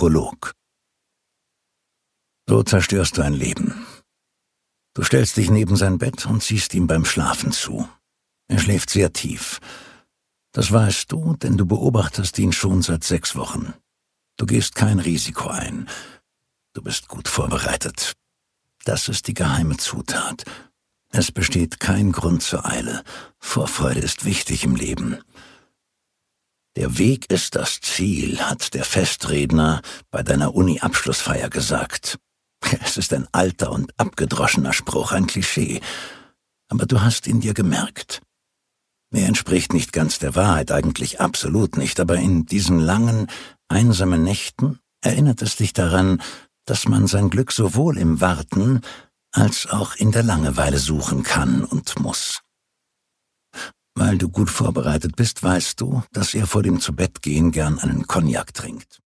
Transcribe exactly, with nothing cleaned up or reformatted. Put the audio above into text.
Prolog. So zerstörst du ein Leben. Du stellst dich neben sein Bett und siehst ihm beim Schlafen zu. Er schläft sehr tief. Das weißt du, denn du beobachtest ihn schon seit sechs Wochen. Du gehst kein Risiko ein. Du bist gut vorbereitet. Das ist die geheime Zutat. Es besteht kein Grund zur Eile. Vorfreude ist wichtig im Leben. Der Weg ist das Ziel, hat der Festredner bei deiner Uni-Abschlussfeier gesagt. Es ist ein alter und abgedroschener Spruch, ein Klischee. Aber du hast ihn dir gemerkt. Er entspricht nicht ganz der Wahrheit, eigentlich absolut nicht, aber in diesen langen, einsamen Nächten erinnert es dich daran, dass man sein Glück sowohl im Warten als auch in der Langeweile suchen kann und muss. Weil du gut vorbereitet bist, weißt du, dass er vor dem Zubettgehen gern einen Cognac trinkt.